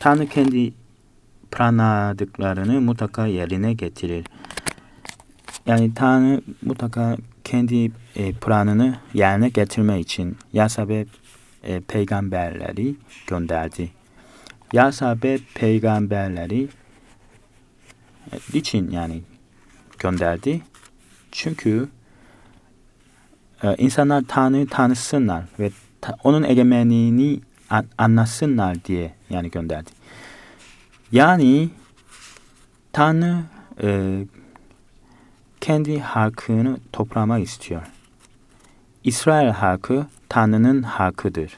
Tanrı kendi planladıklarını mutlaka yerine getirir. Yani Tanrı mutlaka kendi planını yerine getirme için yasa ve peygamberleri gönderdi. Yasa ve peygamberleri için yani gönderdi. Çünkü insanlar Tanrı'yı tanısınlar ve onun egemenliğini anlasınlar diye yani gönderdi. Yani Tanrı kendi halkını toplamak istiyor. İsrail halkı Tanrı'nın halkıdır.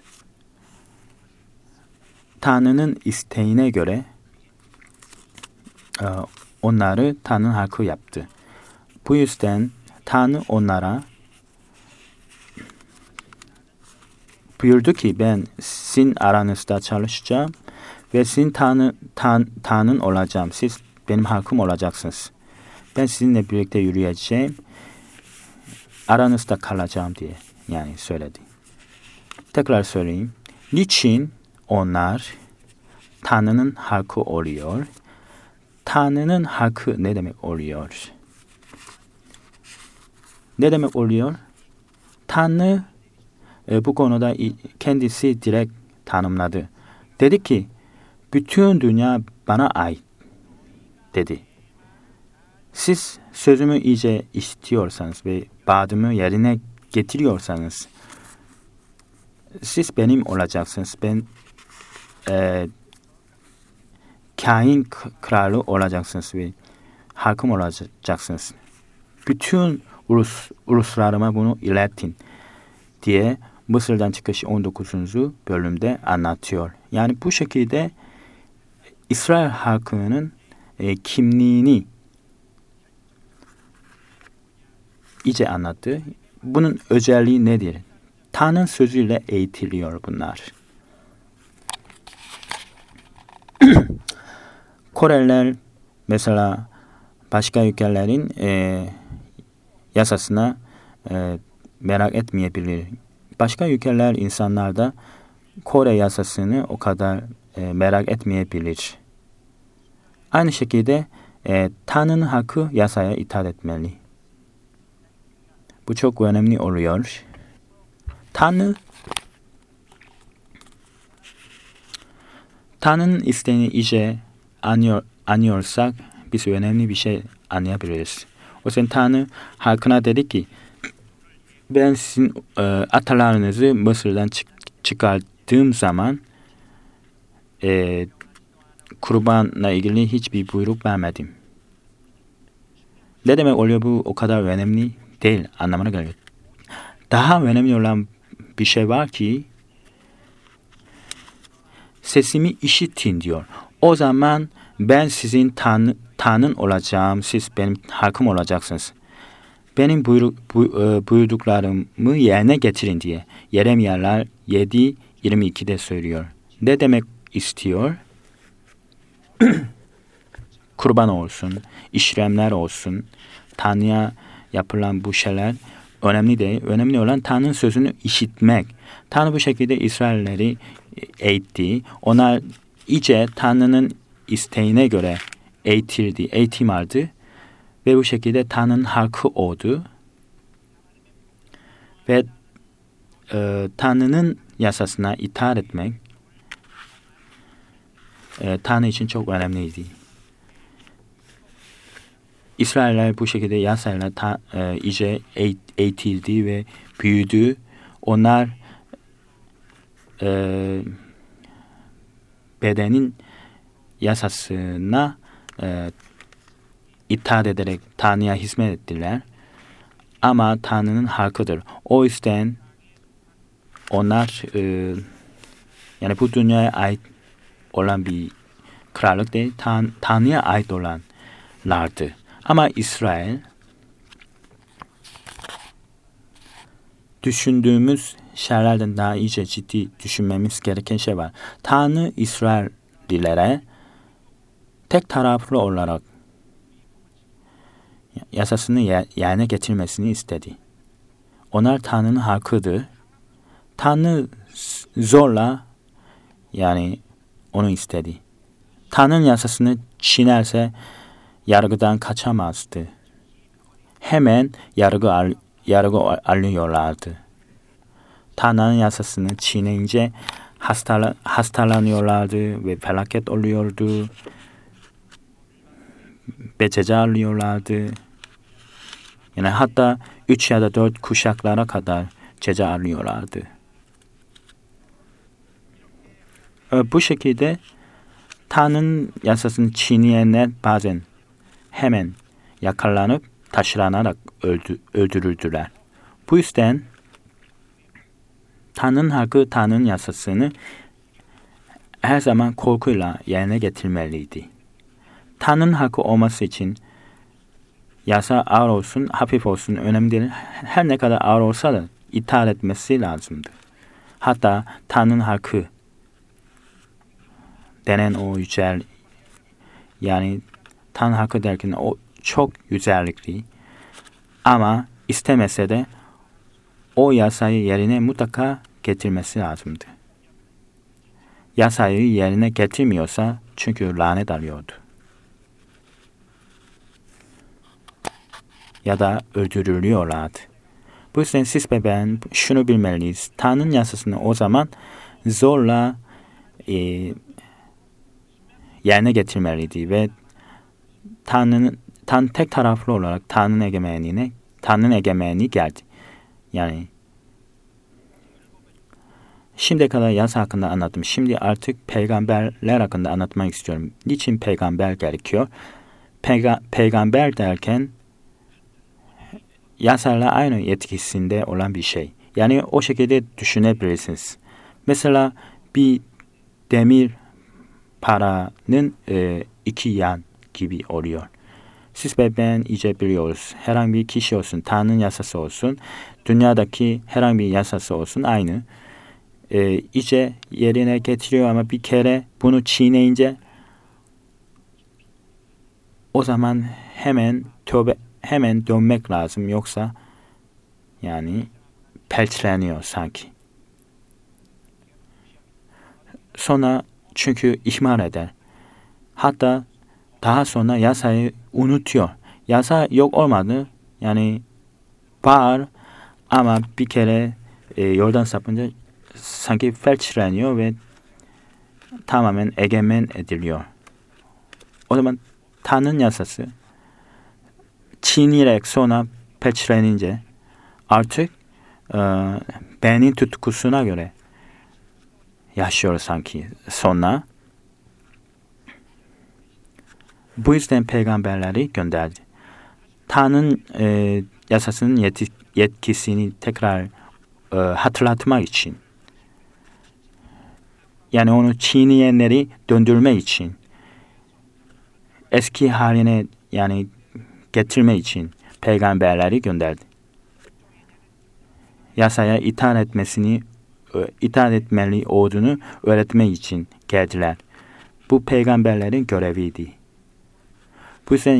Tanrı'nın isteğine göre onları Tanrı'nın halkı yaptı. Bu yüzden Tanrı onlara buyurdu ki ben sizin aranızda çalışacağım ve sizin Tanrın olacağım. Siz benim halkım olacaksınız. Ben sizinle birlikte yürüyeceğim. Aranızda kalacağım diye yani söyledi. Tekrar söyleyeyim. Niçin onlar Tanrı'nın halkı oluyor? Tanrı'nın halkı ne demek oluyor? Ne demek oluyor? Tanrı bu konuda kendisi direkt tanımladı. Dedi ki bütün dünya bana ait dedi. Siz sözümü iyice işitiyorsanız ve vaadimi yerine getiriyorsanız siz benim olacaksınız. Ben kain kralı olacaksınız ve halkım olacaksınız. Bütün uluslarıma bunu iletin diye Mısır'dan Çıkış 19. bölümde anlatıyor. Yani bu şekilde İsrail halkının kimliğini iyice anlattı. Bunun özelliği nedir? Tanrı'nın sözüyle eğitiliyor bunlar. Koreliler mesela başka ülkelerin yasasına merak etmeyebilir. Başka ülkeler insanlar da Kore yasasını o kadar merak etmeyebilir. Aynı şekilde Tanrı'nın hakkı yasaya itaat etmeli. Bu çok önemli oluyor. Tanrı'nın isteğini iyice anlıyorsak biz önemli bir şey anlayabiliriz. O yüzden Tanrı halkına dedi ki ben sizin atalarınızı Mısır'dan çıkardığım zaman kurbanla ilgili hiçbir buyruk vermedim. Ne demek oluyor bu o kadar önemli değil anlamına geliyor. Daha önemli olan bir şey var ki sesimi işitin diyor. O zaman ben sizin Tanrın olacağım, siz benim halkım olacaksınız. Benim buyurduklarımı yerine getirin diye Yeremyalar 7:22'de söylüyor. Ne demek istiyor? Kurban olsun, işlemler olsun, Tanrı'ya yapılan bu şeyler önemli değil. Önemli olan Tanrı'nın sözünü işitmek. Tanrı bu şekilde İsrailleri eğitti. Onlar iyice Tanrı'nın isteğine göre eğitim aldı. Ve bu şekilde Tanrı'nın halkı oldu. Ve Tanrı'nın yasasına itaat etmek Tanrı için çok önemliydi. İsrailler bu şekilde yasayla iyice eğitildi ve büyüdü. Onlar bedenin yasasına itaat ederek Tanrı'ya hizmet ettiler. Ama Tanrı'nın halkıdır. O yüzden onlar yani bu dünyaya ait olan bir krallık değil, Tanrı'ya ait olanlardı. Ama İsrail düşündüğümüz şeylerden daha iyice ciddi düşünmemiz gereken şey var. Tanrı İsraillilere tek taraflı olarak yasasını yerine getirmesini istedi. Onlar Tanrı'nın halkıdır. Tanrı zorla yani onu istedi. Tanrı'nın yasasını çiğnerse yargıdan kaçamazdı. Hemen yargı alıyorlardı. Tanrı'nın yasasını çiğneyince hastalanıyorlardı ve felaket oluyordu. Ve ceza alıyorlardı. Yani hatta 3 ya da 4 kuşaklara kadar ceza alıyorlardı. Bu şekilde Tanrı'nın yasasını çiğneyenler bazen hemen yakalanıp taşlanarak öldürüldüler. Bu yüzden Tanrı'nın hakkı, Tanrı'nın yasasını her zaman korkuyla yerine getirmeliydi. Tanrı'nın hakkı olması için yasa ağır olsun, hafif olsun önemli değil. Her ne kadar ağır olsa da itaat etmesi lazımdı. Hatta Tanrı'nın hakkı denen o yücel, yani Tanrı hakkı derken o çok yücellikli ama istemese de o yasayı yerine mutlaka getirmesi lazımdı. Yasayı yerine getirmiyorsa çünkü lanet alıyordu. Ya da öldürülüyorlardı. Bu yüzden siz ve ben şunu bilmeliyiz. Tanrı'nın yasasını o zaman zorla yerine getirmeliydi ve Tanrı tek taraflı olarak Tanrı'nın egemenliği geldi. Yani şimdiye kadar yasa hakkında anlattım. Şimdi artık peygamberler hakkında anlatmak istiyorum. Niçin peygamber gerekiyor? Peygamber derken yasayla aynı yetkisinde olan bir şey. Yani o şekilde düşünebilirsiniz. Mesela bir demir paranın iki yan gibi oluyor. Siz ve ben iyice biliyoruz. Herhangi bir kişi olsun, Tanrı'nın yasası olsun, dünyadaki herhangi bir yasası olsun aynı. İyice yerine getiriyor ama bir kere bunu çiğneyince o zaman hemen dönmek lazım. Yoksa yani pelçleniyor sanki. Sonra çünkü ihmal eder. Hatta daha sonra yasayı unutuyor. Yasa yok olmadı. Yani var ama bir kere yoldan sapınca sanki felçleniyor ve tamamen egemen ediliyor. O zaman Tanrı'nın yasası çiğneyerek sonra felçlenince artık benim tutkusuna göre yaşıyor sanki sonra. Bu yüzden peygamberleri gönderdi. Tanrı'nın yasasının yetkisini tekrar hatırlatmak için. Yani onu çiğneyenleri döndürme için. Eski haline yani getirme için peygamberleri gönderdi. Yasaya itaat etmeli olduğunu öğretmek için geldiler. Bu peygamberlerin göreviydi. Bu yüzden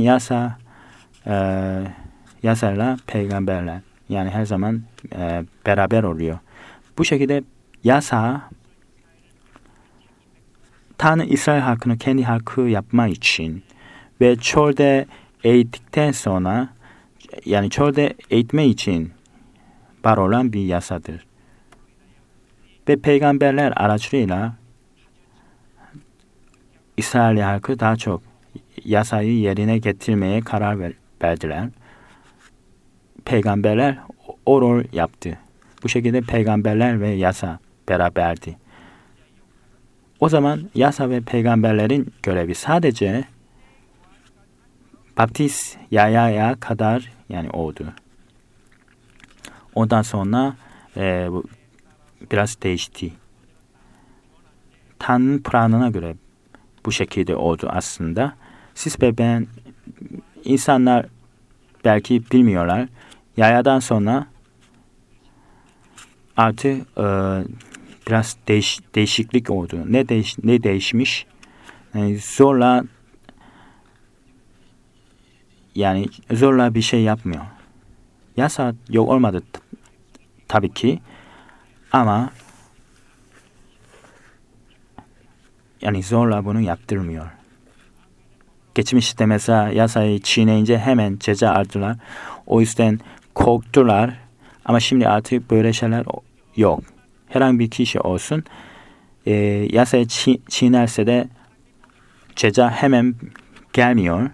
yasayla peygamberler yani her zaman beraber oluyor. Bu şekilde yasa Tanrı İsrail halkını kendi halkı yapmak için ve çölde eğittikten sonra yani çölde eğitme için var olan bir yasadır. Ve peygamberler aracılığıyla İsrail halkı daha çok yasayı yerine getirmeye karar verdiler. Peygamberler o rol yaptı. Bu şekilde peygamberler ve yasa beraberdi. O zaman yasa ve peygamberlerin görevi sadece Baptist Yahya'ya kadar yani oldu. Ondan sonra biraz değişti. Tanrı'nın planına göre bu şekilde oldu aslında. Siz ve ben insanlar belki bilmiyorlar. Yahya'dan sonra artık biraz değişiklik oldu. Ne değişmiş? Yani zorla bir şey yapmıyor. Yasa yok olmadı tabii ki ama yani zorla bunu yaptırmıyor. Geçmişte mesela yasayı çiğneyince hemen ceza aldılar. O yüzden korktular. Ama şimdi artık böyle şeyler yok. Herhangi bir kişi olsun yasayı çiğnerse de ceza hemen gelmiyor.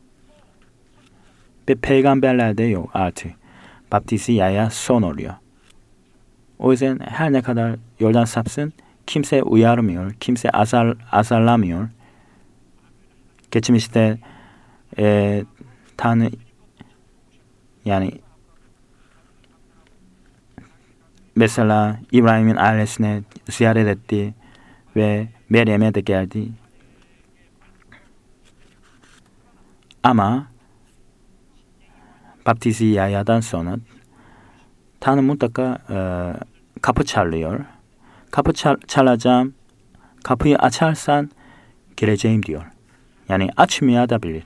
Ve peygamberlerde yok artık. Baptisti yaya son oluyor. O yüzden her ne kadar yoldan sapsın kimse uyarmıyor. Kimse azarlamıyor. Geçmişte Tanrı yani mesela İbrahim'in ailesine ziyaret etti ve Meryem'e de geldi. Ama Baptisti yayadan sonra Tanrı mutlaka kapı çalıyor. Kapı çalacağım. Kapıyı açarsan geleceğim diyor. Yani açmayabilir.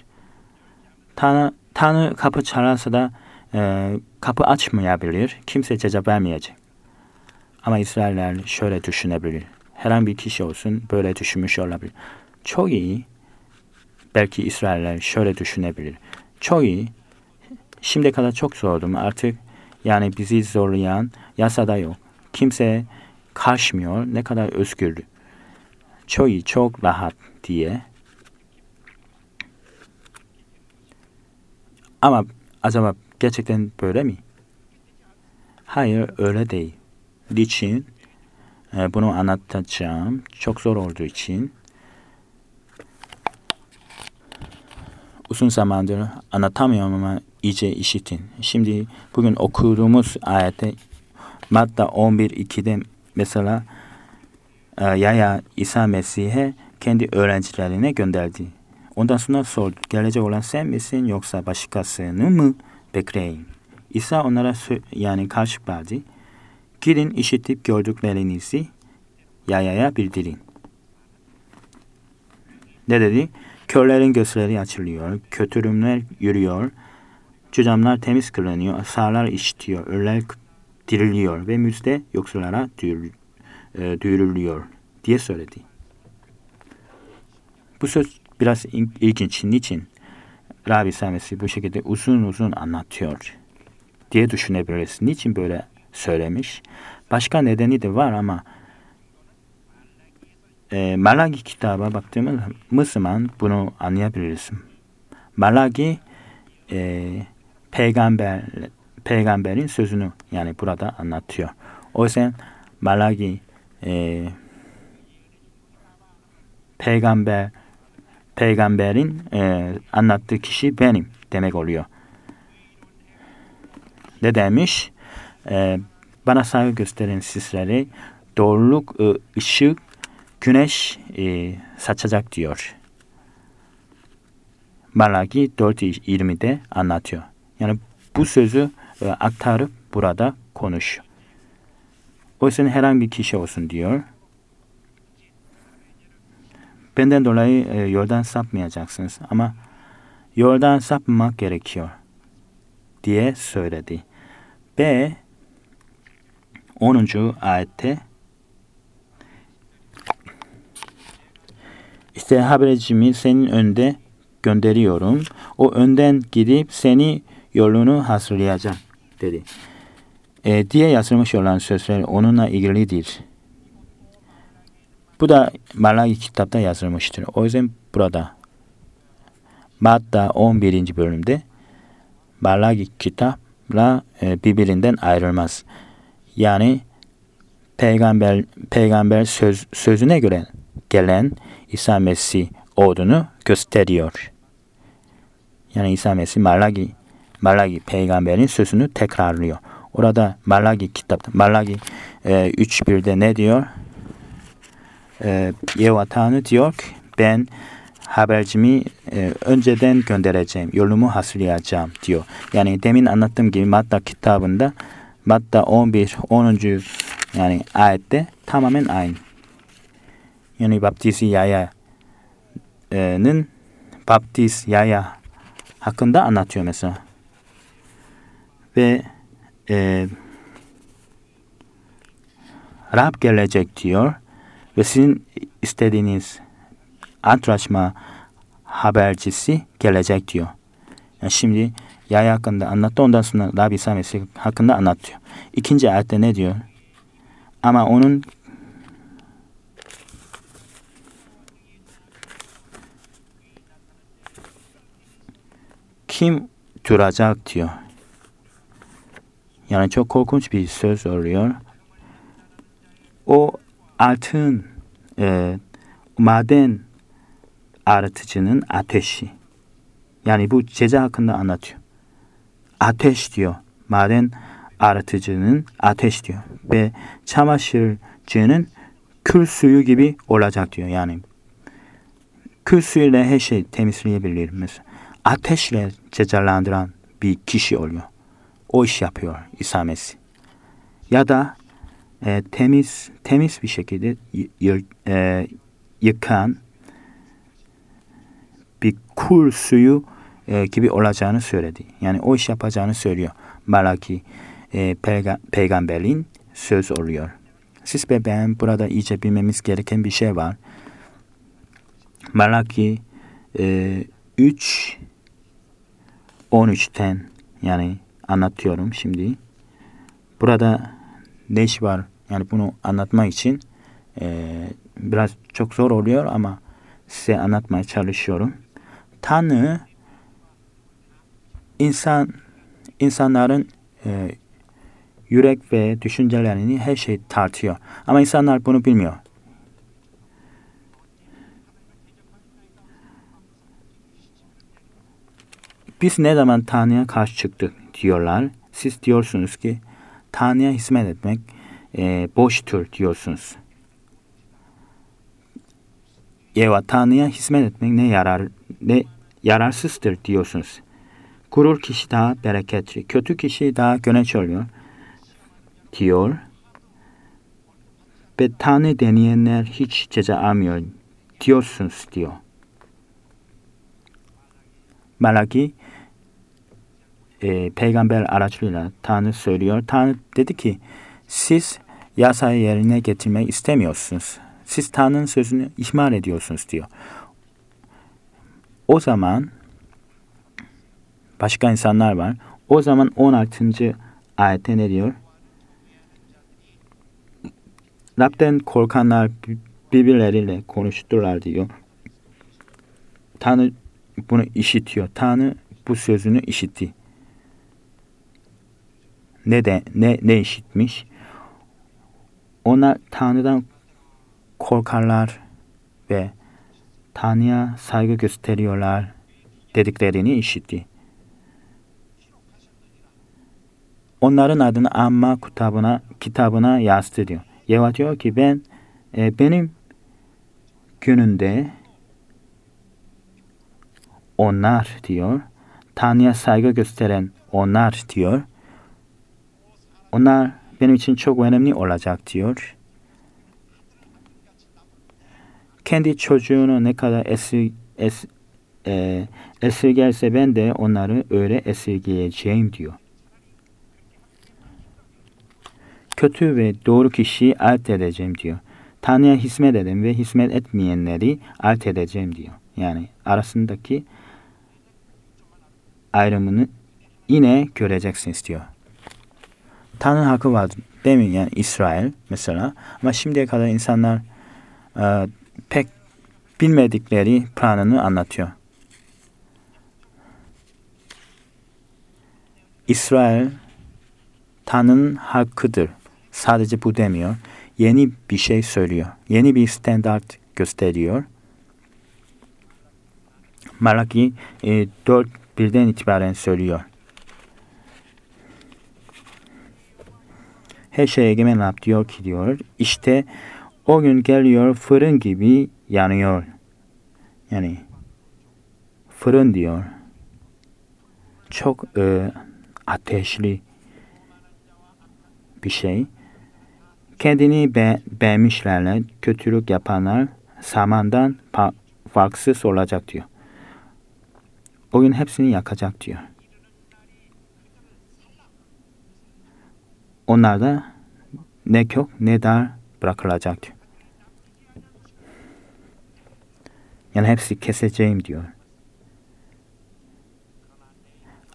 Tanrı kapı çalarsa da kapı açmayabilir. Kimse ceza vermeyecek. Ama İsrailler şöyle düşünebilir. Herhangi bir kişi olsun böyle düşünmüş olabilir. Çok iyi. Belki İsrailler şöyle düşünebilir. Çok iyi. Şimdiye kadar çok zordum. Artık yani bizi zorlayan yasada yok. Kimse karşımıyor. Ne kadar özgür. Çok iyi, çok rahat diye. Ama acaba gerçekten böyle mi? Hayır, öyle değil. Niçin? Bunu anlatacağım. Çok zor olduğu için. Uzun zamandır anlatamıyorum ama iyice işitin. Şimdi bugün okuduğumuz ayette Matta 11.2'de mesela Yaya İsa Mesih'e kendi öğrencilerine gönderdi. Ondan sonra sordu. Gelecek olan sen misin yoksa başkasını mı bekleyeyim? İsa onlara yani karşı verdi. Gidin işitip gördüklerinizi Yaya'ya bildirin. Ne dedi? Körlerin gözleri açılıyor, kötürümler yürüyor, cüzamlar temiz kılınıyor, sağlar işitiyor, ölüler diriliyor ve müjde yoksullara duyuruluyor diye söyledi. Bu söz biraz ilginç. Niçin? Rabbi İsa Mesih bu şekilde uzun uzun anlatıyor diye düşünebiliriz. Niçin böyle söylemiş? Başka nedeni de var ama Malaki kitaba baktığımız zaman bunu anlayabiliriz. Malaki peygamberin sözünü yani burada anlatıyor. O yüzden Malaki peygamberin anlattığı kişi benim demek oluyor. Ne demiş? Bana saygı gösterin sizlere doğruluk ışık güneş saçacak diyor. Malaki 4.20'de anlatıyor. Yani bu sözü aktarıp burada konuşuyor. O yüzden herhangi bir kişi olsun diyor. Benden dolayı yoldan sapmayacaksınız ama yoldan sapmamak gerekiyor diye söyledi. Ve 10. ayette İşte habercimi senin önünde gönderiyorum. O önden gidip seni yolunu hazırlayacak dedi. Diye yazılmış olan sözler onunla ilgilidir. Bu da Malaki kitapta yazılmıştır. O yüzden burada Matta 11. bölümde Malaki kitapla birbirinden ayrılmaz. Yani peygamber sözüne göre gelen İsa Mesih olduğunu gösteriyor. Yani İsa Mesih Malaki peygamberin sözünü tekrarlıyor. Orada Malaki kitapta Malaki 3.1'de ne diyor? Yehova Tanrı diyor ki ben habercimi önceden göndereceğim. Yolumu hazırlayacağım diyor. Yani demin anlattığım gibi Matta kitabında Matta 11. 10. yani ayette tamamen aynı. Yani Baptist Yaya hakkında anlatıyor mesela. Ve Rab gelecek diyor ve sizin istediğiniz antlaşma habercisi gelecek diyor. Yani şimdi Yahya hakkında anlattı. Ondan sonra Rabbi İsa Mesih hakkında anlatıyor. İkinci ayette ne diyor? Ama onun kim duracak diyor. Yani çok korkunç bir söz oluyor. O altın maden arıtıcının ateşi. Yani bu ceza hakkında anlatıyor. Ateş diyor. Maden arıtıcının ateş diyor. Ve çamaşırcının kül suyu gibi olacak diyor. Yani kül suyuyla her şey temizleyebilir. Mesela ateşle cezalandıran bir kişi oluyor. O iş yapıyor İsa Mesih. Ya da temiz bir şekilde yıkan bir kul suyu gibi olacağını söyledi. Yani o iş yapacağını söylüyor. Malaki peygamberin söz oluyor. Siz ve ben burada iyice bilmemiz gereken bir şey var. Malaki 3:13'ten yani anlatıyorum şimdi. Burada ne iş var? Yani bunu anlatmak için biraz çok zor oluyor ama size anlatmaya çalışıyorum. Tanrı insanların yürek ve düşüncelerini her şey tartıyor. Ama insanlar bunu bilmiyor. Biz ne zaman Tanrı'ya karşı çıktık diyorlar. Siz diyorsunuz ki Tanrı'ya hizmet etmek boştur diyorsunuz. Ya Tanrı'ya hizmet etmek ne yararsızdır diyorsunuz. Gurur kişi daha bereketli, kötü kişi daha güneş oluyor diyor. Ve Tanrı deneyenler hiç ceza almıyor diyorsunuz diyor. Malaki peygamber aracılığıyla Tanrı söylüyor. Tanrı dedi ki siz yasayı yerine getirmek istemiyorsunuz. Siz Tanrı'nın sözünü ihmal ediyorsunuz diyor. O zaman başka insanlar var. O zaman 16. ayette ne diyor? Rab'den korkanlar birbirleriyle konuştular diyor. Tanrı bunu işitiyor. Tanrı bu sözünü işitti. Ne işitmiş? Onlar Tanrı'dan korkarlar ve Tanrı'ya saygı gösteriyorlar dediklerini işitti. Onların adını anma kitabına yazdı diyor. Yehova diyor ki benim gününde onlar diyor. Tanrı'ya saygı gösteren onlar diyor. Onlar benim için çok önemli olacak diyor. Kendi çocuğunu ne kadar esirgerse ben de onları öyle esirgeyeceğim diyor. Kötü ve doğru kişiyi ayırt edeceğim diyor. Tanrı'ya hizmet eden ve hizmet etmeyenleri ayırt edeceğim diyor. Yani arasındaki ayrımını yine göreceksiniz diyor. Tanrı hakkı var değil mi? Yani İsrail mesela. Ama şimdiye kadar insanlar pek bilmedikleri planını anlatıyor. İsrail Tanrı'nın hakkıdır. Sadece bu demiyor. Yeni bir şey söylüyor. Yeni bir standart gösteriyor. Malaki 4:1'den itibaren söylüyor. Her şeye egemen Rab diyor ki diyor. İşte o gün geliyor fırın gibi yanıyor. Yani fırın diyor. Çok ateşli bir şey. Kendini beğenmişlerle kötülük yapanlar samandan farksız olacak diyor. O gün hepsini yakacak diyor. Onlar da ne kök ne dar bırakılacak diyor. Yani hepsi keseceğim diyor.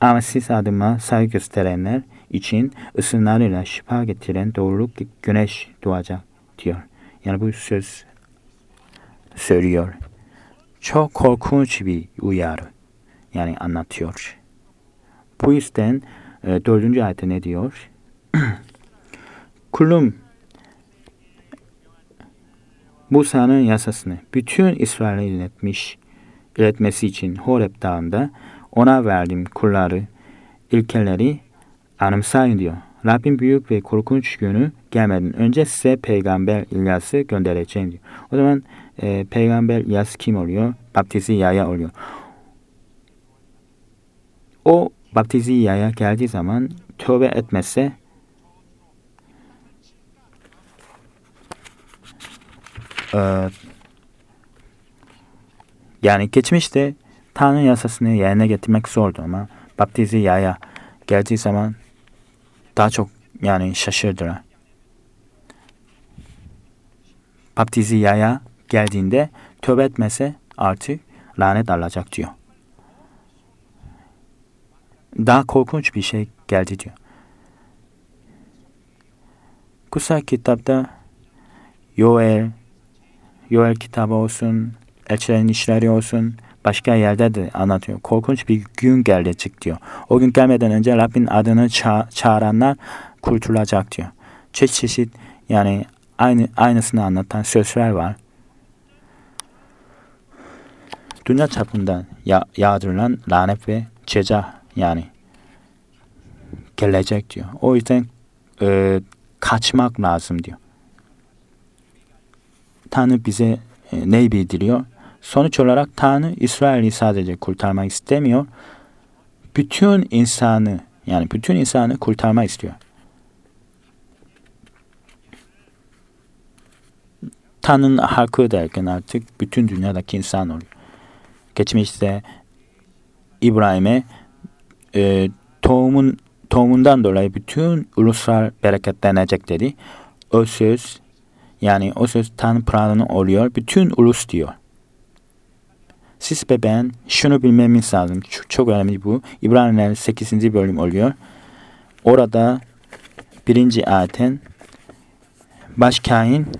Ama siz adıma saygı gösterenler için ısınlarıyla şifa getiren doğruluk güneş doğacak diyor. Yani bu söz söylüyor. Çok korkunç bir uyarı. Yani anlatıyor. Bu yüzden 4. ayette ne diyor? Kulum Musa'nın yasasını bütün İsrail'e iletmesi için Horeb Dağı'nda ona verdiğim kulları, ilkeleri anımsayın diyor. Rabbim büyük ve korkunç günü gelmeden önce size peygamber İlyas'ı göndereceğim diyor. O zaman peygamber İlyas kim oluyor? Baptizi Yahya oluyor. O Baptizi Yahya geldiği zaman tövbe etmezse yani geçmişte Tanrı yasasını yerine getirmek zordu ama Baptizi Yahya geldiği zaman daha çok yani şaşırdılar. Baptizi Yahya geldiğinde tövbe etmese artık lanet alacak diyor. Daha korkunç bir şey geldi diyor. Kutsal kitapta Yoel kitabı olsun, Elçilerin işleri olsun, başka yerde de anlatıyor. Korkunç bir gün gelecek diyor. O gün gelmeden önce Rabbin adını çağıranlar kurtulacak diyor. Çeşit yani aynısını anlatan sözler var. Dünya çapında yağdırılan lanet ve ceza yani gelecek diyor. O yüzden kaçmak lazım diyor. Tanrı bize neyi bildiriyor? Sonuç olarak Tanrı İsrail'i sadece kurtarmak istemiyor. Bütün insanı kurtarmak istiyor. Tanrı'nın hakkı derken artık bütün dünyadaki insan oluyor. Geçmişte İbrahim'e tohumundan dolayı bütün uluslar bereketlenecek dedi. O söz Tanrı planı oluyor. Bütün ulus diyor. Siz ve ben şunu bilmemiz lazım. Çok önemli bu. İbraniler 8. bölüm oluyor. Orada 1. ayetten başkain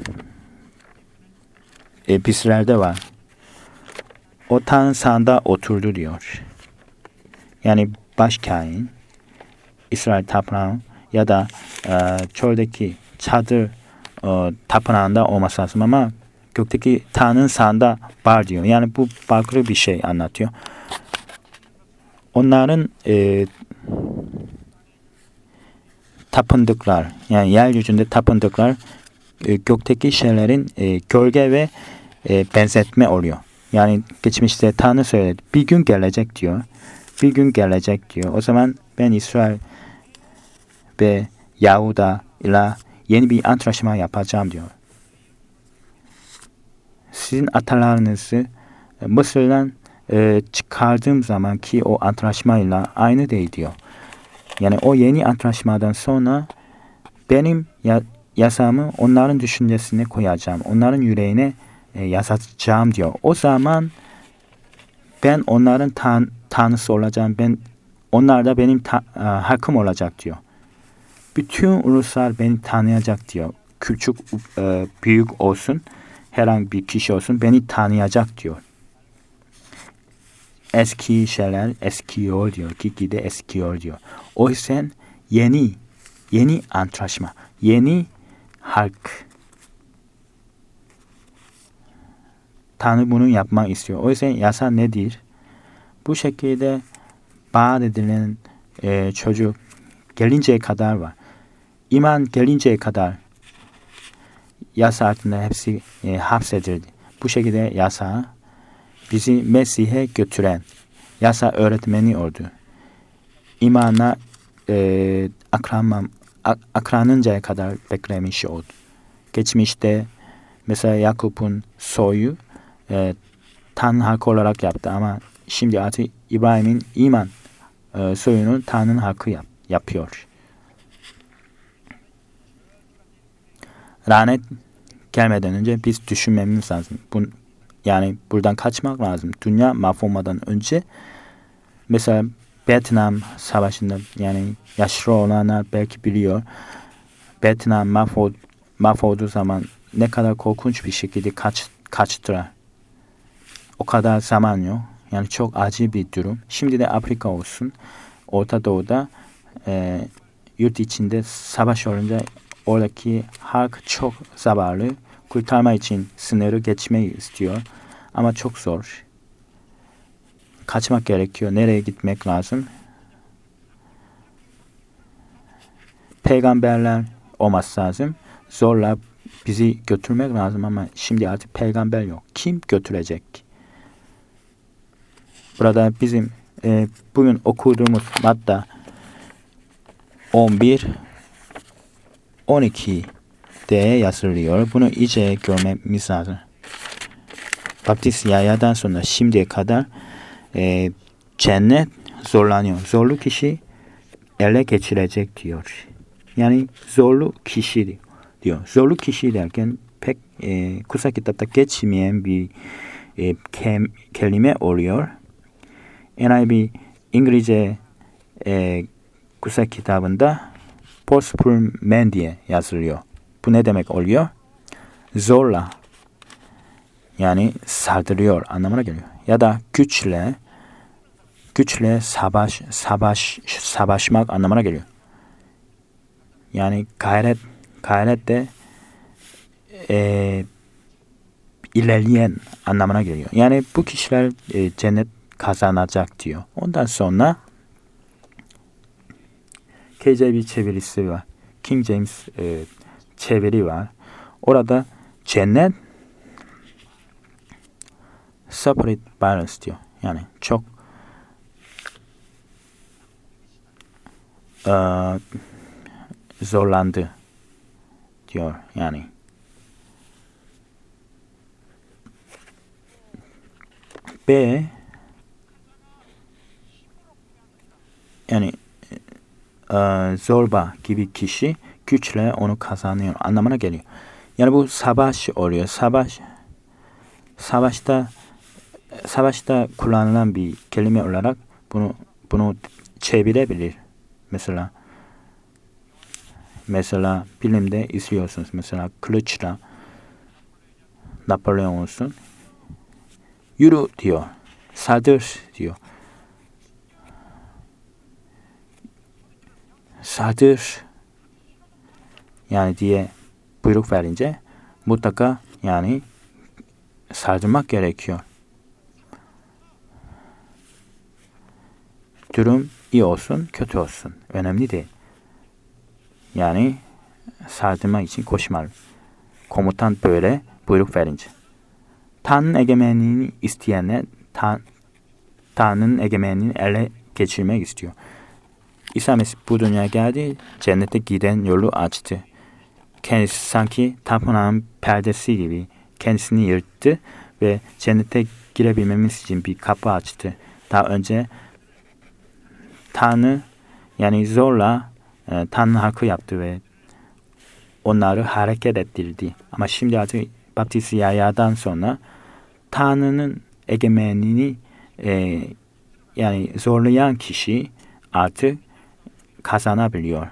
bizlerde var. O Tanrı sağında oturdu diyor. Yani başkain İsrail tapınağı ya da çöldeki çadır tapınağında olması lazım ama gökteki Tanrı'nın sağında var diyor. Yani bu farklı bir şey anlatıyor. Onların tapındıklar yani yeryüzünde tapındıklar gökteki şeylerin gölge ve benzetme oluyor. Yani geçmişte Tanrı söyledi. Bir gün gelecek diyor. Bir gün gelecek diyor. O zaman ben İsrail ve Yahuda ile yeni bir antlaşma yapacağım diyor. Sizin atalarınızı Mısır'dan çıkardığım zaman ki o antlaşmayla aynı değil diyor. Yani o yeni antlaşmadan sonra benim yasamı onların düşüncesine koyacağım. Onların yüreğine yazacağım diyor. O zaman ben onların tanrısı olacağım. Onlar da benim hakkım olacak diyor. Bütün uluslar beni tanıyacak diyor. Küçük, büyük olsun, herhangi bir kişi olsun beni tanıyacak diyor. Eski şeyler eskiyor diyor. Gitgide eskiyor diyor. O yüzden yeni antlaşma, yeni hak. Tanrı bunu yapmak istiyor. O yüzden yasa nedir? Bu şekilde vaat edilen çocuk gelinceye kadar var. İman gelinceye kadar yasa altında hepsi hapsedildi. Bu şekilde yasa bizi Mesih'e götüren yasa öğretmeni oldu. İmana akranıncaya kadar beklemiş oldu. Geçmişte mesela Yakup'un soyu Tanrı hakkı olarak yaptı ama şimdi artık İbrahim'in iman soyunu Tanrı'nın hakkı yapıyor. Lanet gelmeden önce biz düşünmemiz lazım. Yani buradan kaçmak lazım. Dünya mahvolmadan önce mesela Vietnam Savaşı'nda, yani yaşlı olanlar belki biliyor. Vietnam mahvolduğu zaman ne kadar korkunç bir şekilde kaçtılar. O kadar zaman yok. Yani çok acı bir durum. Şimdi de Afrika olsun, Orta Doğu'da yurt içinde savaş olunca oradaki halk çok zavallı. Kurtarma için sınırı geçmeyi istiyor. Ama çok zor. Kaçmak gerekiyor. Nereye gitmek lazım? Peygamberler olması lazım. Zorla bizi götürmek lazım ama şimdi artık peygamber yok. Kim götürecek? Burada bizim bugün okuduğumuz madde 11, 12'de yazılıyor. Bunu iyice görmemiz lazım. Baptist Yahya'dan sonra şimdiye kadar cennet zorlanıyor. Zorlu kişi ele geçirecek diyor. Yani zorlu kişi diyor. Zorlu kişi derken pek kutsal kitapta geçmeyen bir kelime oluyor. NIV İngilizce kutsal kitabında forceful man diye yazılıyor. Bu ne demek oluyor? Zorla, yani saldırıyor anlamına geliyor. Ya da güçle savaşmak anlamına geliyor. Yani gayret de ilerleyen anlamına geliyor. Yani bu kişiler cennet kazanacak diyor. Ondan sonra KJV çevirisi var. King James çeviri var. Orada cennet separate balance diyor. Yani çok zorlandı diyor. Yani B, yani zorba gibi kişi güçle onu kazanıyor anlamına geliyor. Yani bu savaş oluyor. Savaşta kullanılan bir kelime olarak bunu çevirebilir. Mesela filmde izliyorsunuz. Mesela kılıçla Napolyon olsun. Yürü diyor. Saldır diyor. Saldır yani diye buyruk verince mutlaka yani saldırmak gerekiyor. Durum iyi olsun, kötü olsun. Önemli değil. Yani saldırmak için koşmalı. Komutan böyle buyruk verince. Tanrı'nın egemenliğini isteyenler Tanrı'nın egemenliğini ele geçirmek istiyor. İsa Mesih bu dünyaya geldi, cennete giden yolu açtı. Kendisi sanki tapınağın perdesi gibi kendisini yırttı ve cennete girebilmemiz için bir kapı açtı. Daha önce Tanrı yani zorla Tanrı hakkı yaptı ve onları hareket ettirdi. Ama şimdi artık Baptist Yahya'dan sonra Tanrı'nın egemenliğini yani zorlayan kişi artık kazanabiliyor.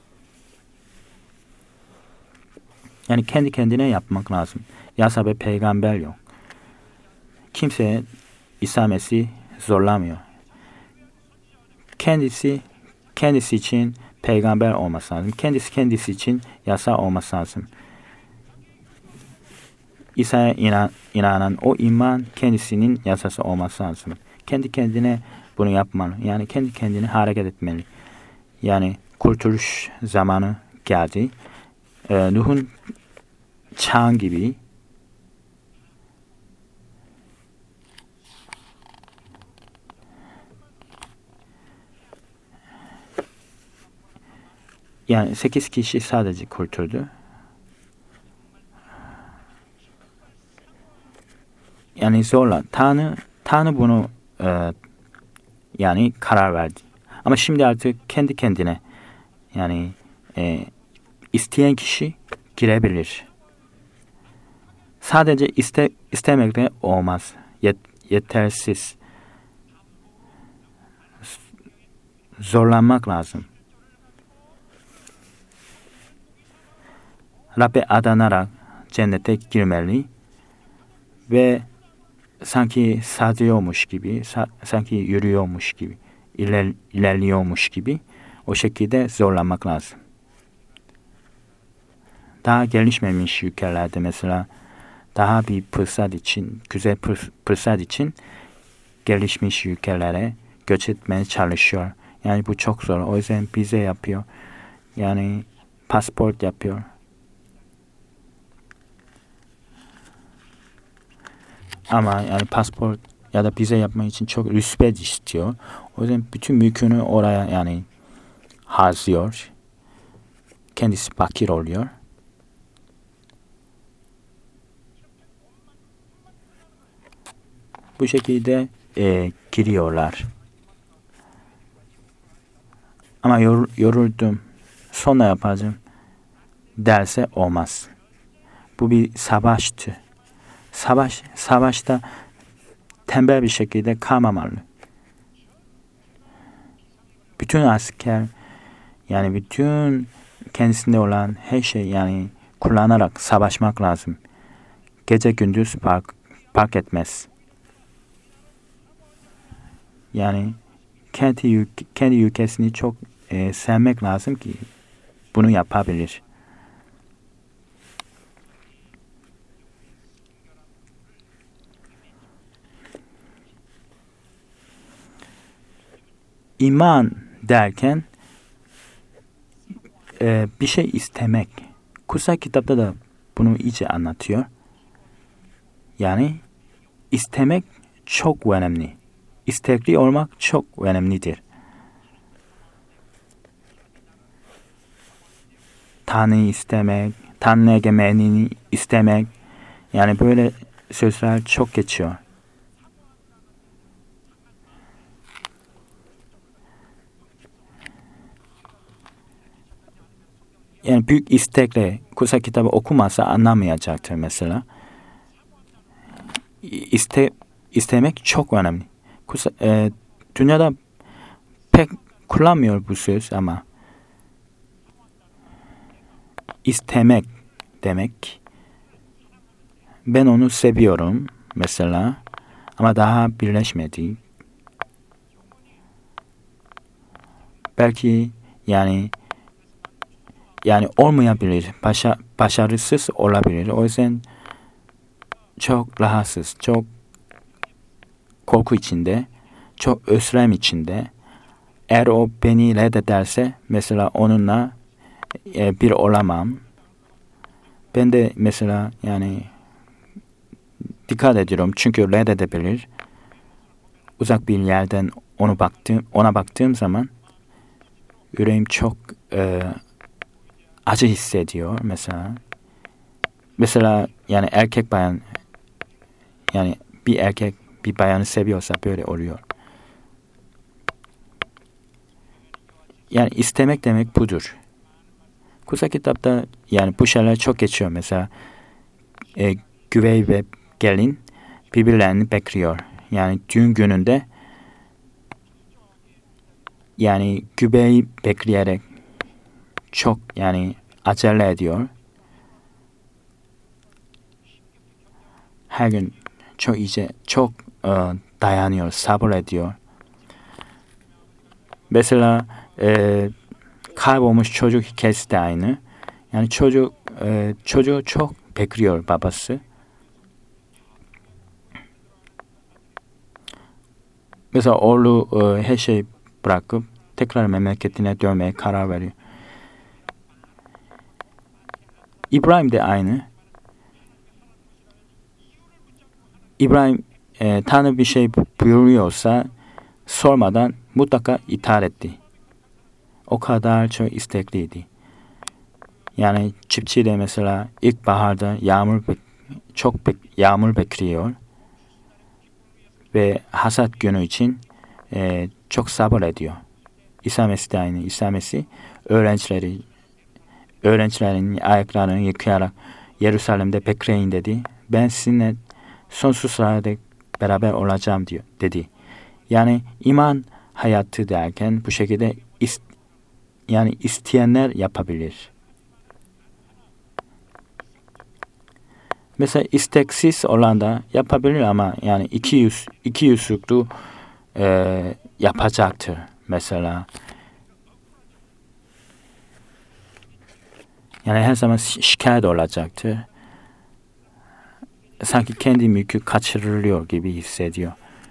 Yani kendi kendine yapmak lazım. Yasa ve peygamber yok. Kimse İsa Mesih zorlamıyor. Kendisi için peygamber olması lazım. Kendisi için yasa olması lazım. İsa'ya inanan o iman kendisinin yasası olması lazım. Kendi kendine bunu yapmalı. Yani kendi kendine hareket etmeli. Yani kurtuluş zamanı geldi. Nuh'un çağ gibi yani 8 kişi sadece kurtuldu. Yani zorla. Tanrı bunu yani karar verdi. Ama şimdi artık kendi kendine yani isteyen kişi girebilir. Sadece istemekle olmaz. Yetersiz. zorlanmak lazım. Rabbe adanarak cennete girmeli ve sanki sadıyormuş gibi, sanki yürüyormuş gibi, ilerliyormuş gibi o şekilde zorlanmak lazım. Daha gelişmemiş ülkelerde mesela daha bir fırsat için, güzel fırsat için gelişmiş ülkelere göç etmeye çalışıyor. Yani bu çok zor. O yüzden vize yapıyor. Yani pasaport yapıyor. Ama yani pasaport ya da vize yapmak için çok rüşvet istiyor. O yüzden bütün mülkünü oraya yani harcıyor. Kendisi fakir oluyor. Bu şekilde giriyorlar. Ama yoruldum, sonra yapacağım derse olmaz. Bu bir savaştı. Savaşta tembel bir şekilde kalmamalı. Bütün asker yani bütün kendisinde olan her şey yani kullanarak savaşmak lazım. Gece gündüz fark etmez. Yani kendi ülkesini çok sevmek lazım ki bunu yapabilir. İman derken bir şey istemek. Kutsal kitapta da bunu iyice anlatıyor. Yani istemek çok önemli. İstekli olmak çok önemlidir. Tanrı'yı istemek, Tanrı egemenliğini istemek, yani böyle sözler çok geçiyor. Yani büyük istekle kutsal kitabı okumazsa anlamayacaktır mesela. İstemek çok önemli. Dünyada pek kullanmıyor bu söz ama istemek demek. Ben onu seviyorum mesela ama daha birleşmedi. Belki yani olmayabilir, başarısız olabilir. O yüzden çok rahatsız, çok korku içinde, çok özlem içinde. Eğer o beni reddederse mesela onunla bir olamam. Ben de mesela yani dikkat ediyorum çünkü reddedebilir. Uzak bir yerden ona baktığım zaman yüreğim çok acı hissediyor mesela. Mesela yani erkek bayan yani bir erkek bir bayanı seviyorsa böyle oluyor. Yani istemek demek budur. Kutsal kitapta yani bu şeyler çok geçiyor mesela. Güvey ve gelin birbirlerini bekliyor. Yani düğün gününde yani güveyi bekleyerek çok yani acele ediyor. Her gün çok dayanıyor, sabır ediyor. Mesela kaybolmuş çocuk hikayesi de aynı. Yani çocuğu çok bekliyor babası. Mesela oğlu her şey bırakıp tekrar memleketine dönmeye karar veriyor. İbrahim de aynı. İbrahim Tanrı bir şey buyuruyorsa sormadan mutlaka itaat etti. O kadar çok istekliydi. Yani çiftçi de mesela ilkbaharda yağmur bekliyor ve hasat günü için çok sabır ediyor. İsa Mesih de aynı. İsa Mesih öğrencilerin ayaklarını yıkayarak Yeruşalim'de bekleyin dedi. Ben sizinle sonsuz sırada beraber olacağım dedi. Yani iman hayatı derken bu şekilde yani isteyenler yapabilir. Mesela isteksiz olan da yapabilir ama yani iki yüzlüklü yapacaktır mesela. Yani her zaman şikayet olacaktır. Sanki kendi mülkü kaçırılıyor gibi hissediyor.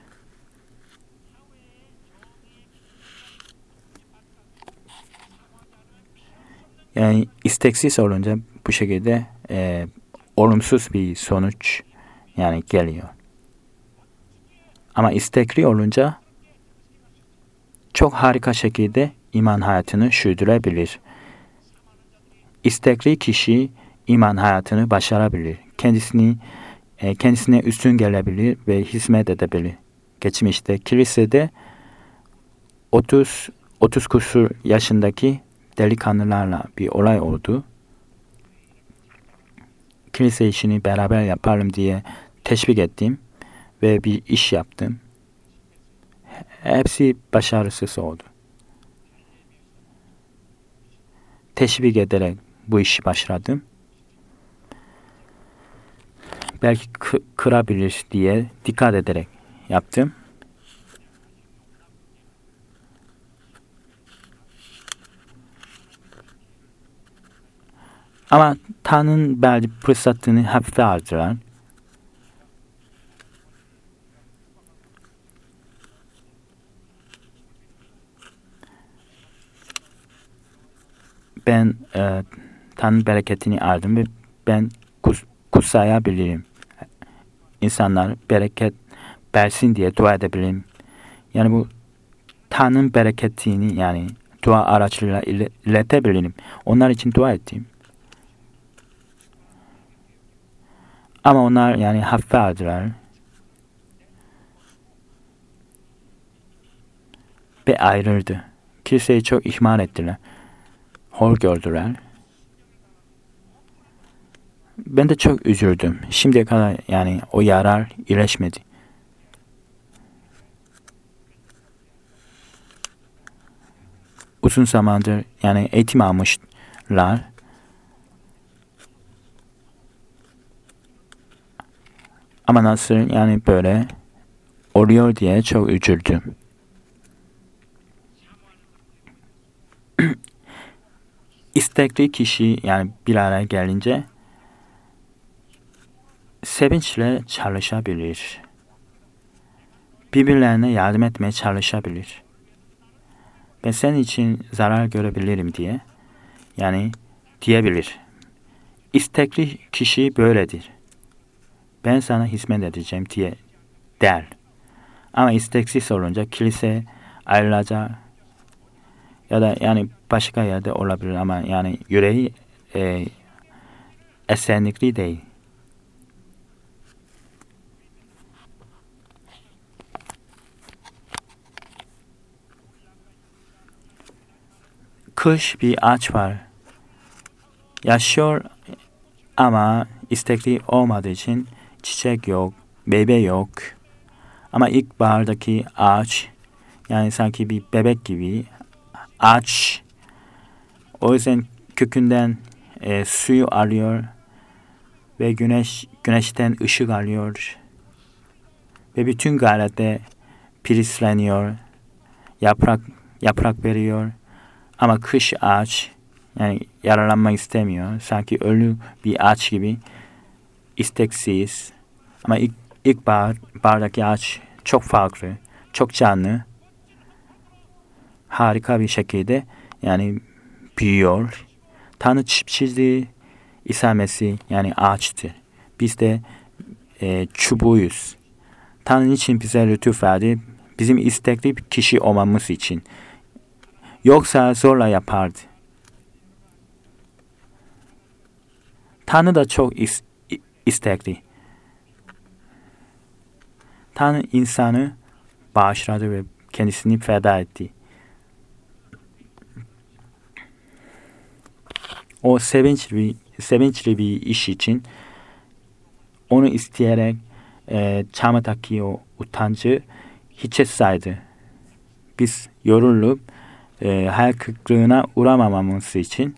Yani isteksiz olunca bu şekilde olumsuz bir sonuç yani geliyor. Ama istekli olunca çok harika şekilde iman hayatını sürdürebilir. İstekli kişi iman hayatını başarabilir. Kendisine üstün gelebilir ve hizmet edebilir. Geçmişte kilisede 30 küsur yaşındaki delikanlılarla bir olay oldu. Kilise işini beraber yapalım diye teşvik ettim ve bir iş yaptım. Hepsi başarısız oldu. Teşvik ederek bu işi başladım. Belki kırabilir diye dikkat ederek yaptım. Ama Tanrı'nın belki fırsatını hafife aldılar. Ben Tanrı'nın bereketini aldım ve ben kutsayabilirim. İnsanlar bereket versin diye dua edebilirim. Yani bu Tanrı'nın bereketini yani dua araçlarıyla iletebilirim. Onlar için dua ettim. Ama onlar yani hafife aldılar. Ve ayrıldı. Kiliseyi çok ihmal ettiler. Hor gördüler. Ben de çok üzüldüm. Şimdiye kadar yani o yarar iyileşmedi. Uzun zamandır yani eğitim almışlar. Ama nasıl yani böyle oluyor diye çok üzüldüm. İstekli kişi yani bir araya gelince sevinçle çalışabilir. Birbirlerine yardım etmeye çalışabilir. Ben senin için zarar görebilirim diye yani diyebilir. İstekli kişi böyledir. Ben sana hizmet edeceğim diye der. Ama isteksiz olunca kilise ayrılacak ya da yani başka yerde olabilir ama yani yüreği esenlikli değil. Kış bir ağaç var. Yaşıyor ama istekli olmadığı için çiçek yok, meyve yok. Ama ilkbahardaki ağaç yani sanki bir bebek gibi ağaç. O yüzden kökünden suyu alıyor ve güneşten ışık alıyor ve bütün gayrette pirisleniyor, yaprak veriyor. Ama kış ağaç yani yaralanmak istemiyor. Sanki ölü bir ağaç gibi isteksiz. Ama ilkbahardaki ağaç çok farklı, çok canlı, harika bir şekilde yani büyüyor. Tanrı çizdiği İsa Mesih yani ağaçtır. Biz de çubuğuyuz. Tanrı için bize lütuf verdi. Bizim istekli bir kişi olmamız için. Yoksa zorla yapardı. Tanrı da çok istekli. Tanrı insanı bağışladı ve kendisini feda etti. O sevinçli bir iş için onu isteyerek çamadaki o utancı hiçe saydı. biz yorulup hayal kırıklığına uğramamamız için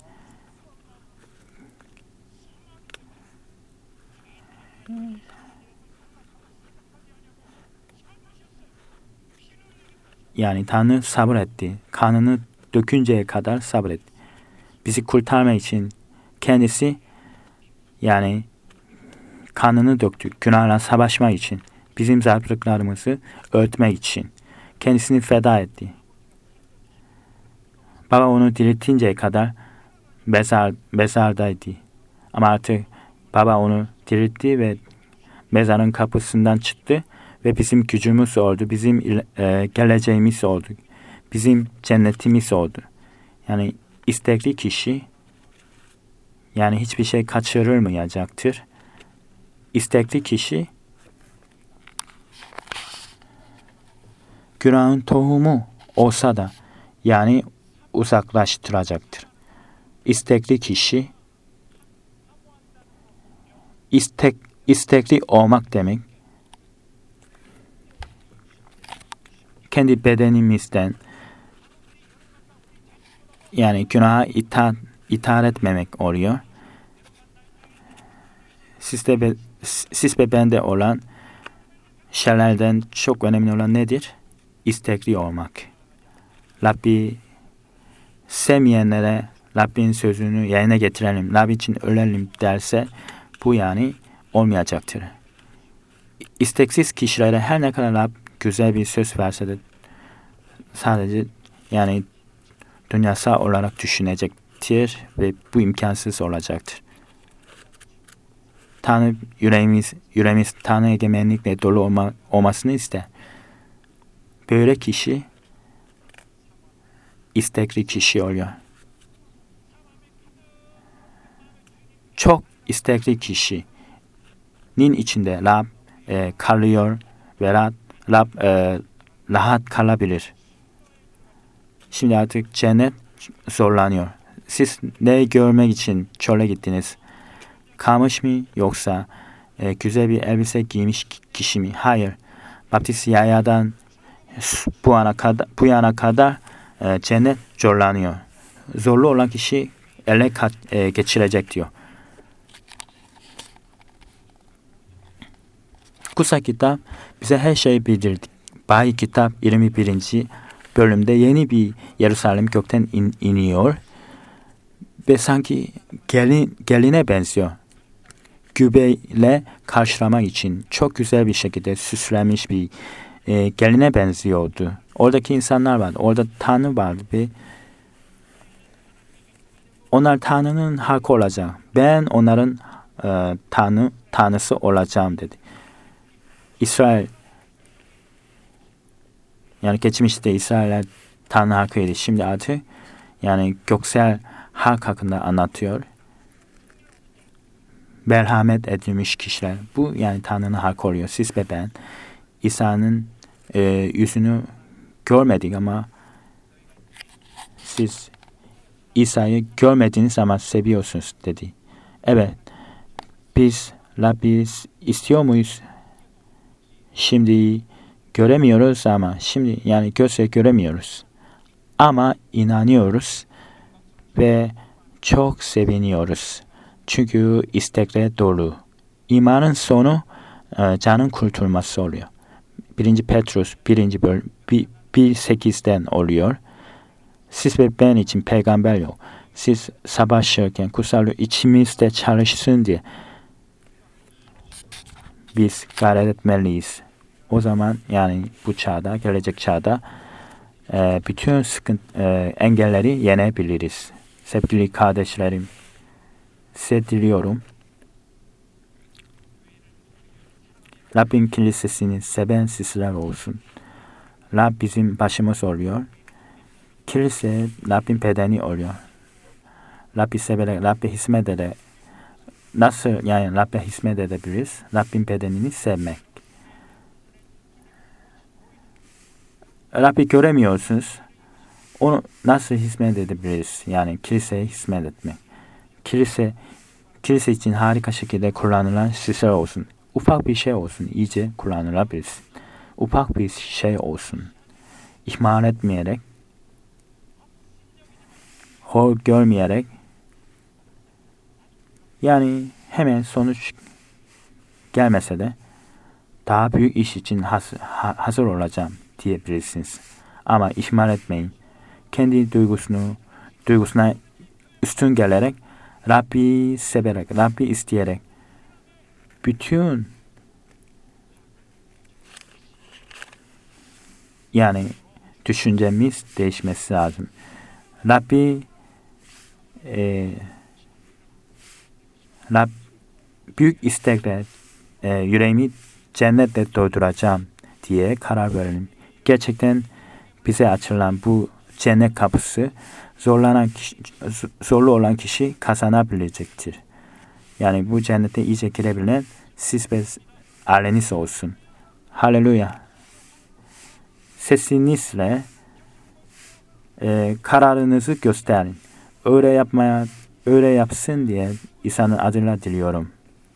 yani Tanrı sabretti. Kanını dökünceye kadar sabretti. Bizi kurtarmak için kendisi yani kanını döktü. Günahla savaşmak için. Bizim zarflıklarımızı örtmek için. Kendisini feda etti. Baba onu diriltinceye kadar mezardaydı. Ama artık baba onu diriltti ve mezarın kapısından çıktı ve bizim gücümüz oldu. Bizim geleceğimiz oldu. Bizim cennetimiz oldu. Yani istekli kişi yani hiçbir şey kaçırılmayacaktır. İstekli kişi günahın tohumu olsa da yani uzaklaştıracaktır. İstekli kişi istekli olmak demek kendi bedenimizden yani günaha itaat etmemek oluyor. Siz ve bende olan şeylerden çok önemli olan nedir? İstekli olmak. Rabbi sevmeyenlere Rabbin sözünü yerine getirelim, Rabbi için ölelim derse bu yani olmayacaktır. İsteksiz kişilere her ne kadar Rab güzel bir söz verse de sadece yani dünyasal olarak düşünecektir ve bu imkansız olacaktır. Tanrı yüreğimiz Tanrı egemenlikle dolu olmasını ister. Böyle kişi istekli kişi oluyor. Çok istekli kişinin içinde Rab kalıyor ve Rab rahat kalabilir. Şimdi artık cennet zorlanıyor. Siz ne görmek için çöle gittiniz? Kamış mı yoksa güzel bir elbise giymiş kişi mi? Hayır. Baptist Yahya'dan bu yana kadar cennet zorlanıyor. Zorlu olan kişi ele geçirecek diyor. Kutsal kitap bize her şeyi bildirdi. Vahiy kitap 21. bölümde yeni bir Yerusalem gökten iniyor ve sanki geline benziyor. Gübeyle karşılamak için çok güzel bir şekilde süslenmiş bir geline benziyordu. Oradaki insanlar vardı. Orada Tanrı vardı ve onlar Tanrı'nın halkı olacak. Ben onların Tanrısı olacağım dedi. İsrail yani geçmişte İsrailler Tanrı halkıydı. Şimdi artık yani göksel halk hakkında anlatıyor. Merhamet edilmiş kişiler. Bu yani Tanrı'nın halkı oluyor. Siz ve ben İsa'nın yüzünü görmedik ama siz İsa'yı görmediğiniz ama seviyorsunuz dedi. Evet. Biz Rabbi istiyor muyuz? Şimdi göremiyoruz ama şimdi yani gözle göremiyoruz. Ama inanıyoruz ve çok seviniyoruz. Çünkü istekle dolu. İmanın sonu canın kurtulması oluyor. 1. Petrus 1. bölüm 1.8'den oluyor. Siz ve ben için peygamber yok. Siz savaşırken kutsal içimizde çalışsın diye biz gayret etmeliyiz. O zaman yani bu çağda, gelecek çağda bütün engelleri yenebiliriz. Sevgili kardeşlerim, size diliyorum. Rabbin kilisesini seven sizler olsun. Rab bizim başımız oluyor. Kilise Rabbin bedeni oluyor. Rabbi severek, Rabbi hizmet ederek nasıl yani Rabbe hizmet edebiliriz? Rabbin bedenini sevmek. Rabbi göremiyorsunuz. Onu nasıl hizmet edebiliriz? Yani kiliseye hizmet etmek. Kilise için harika şekilde kullanılan sizler olsun. Ufak bir şey olsun. İyice kullanılabilir. Ufak bir şey olsun. ihmal etmeyerek, hor görmeyerek, yani hemen sonuç gelmese de daha büyük iş için hazır olacağım diyebilirsiniz. Ama ihmal etmeyin. Kendi duygusuna üstün gelerek, Rabbi severek, Rabbi isteyerek, bütün yani düşüncemiz değişmesi lazım. Rabbi büyük istekle yüreğimi cennetle dolduracağım diye karar verelim. Gerçekten bize açılan bu cennet kapısı zorlu olan kişi kazanabilecektir. Yani bu cennete iyice girebilen siz ve aileniz olsun. Haleluya. Sesinizle kararınızı gösterin. Öyle yapsın diye İsa'nın adıyla diliyorum.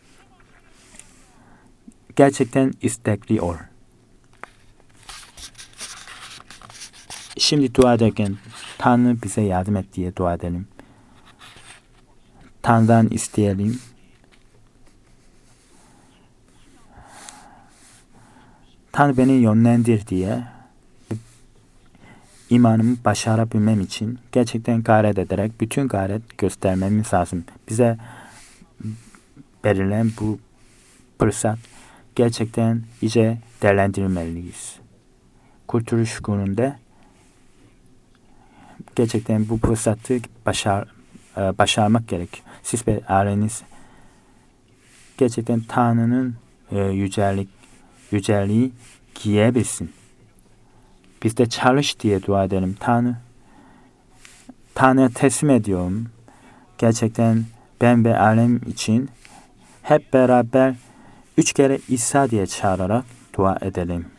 Gerçekten istekli ol. Şimdi dua ederken Tanrı bize yardım et diye dua edelim. Tanrı'dan isteyelim. Tanrı beni yönlendir diye imanımı başarabilmem için gerçekten gayret ederek bütün gayret göstermemiz lazım. Bize verilen bu fırsat gerçekten iyice değerlendirmeliyiz. Kurtuluş gününde gerçekten bu fırsatı başarmak gerek. Siz ve aileniz gerçekten Tanrı'nın yüceliği giyebilsin. Biz de çalış diye dua edelim. Tanrı'ya teslim ediyorum. Gerçekten ben ve ailem için hep beraber 3 kere İsa diye çağırarak dua edelim.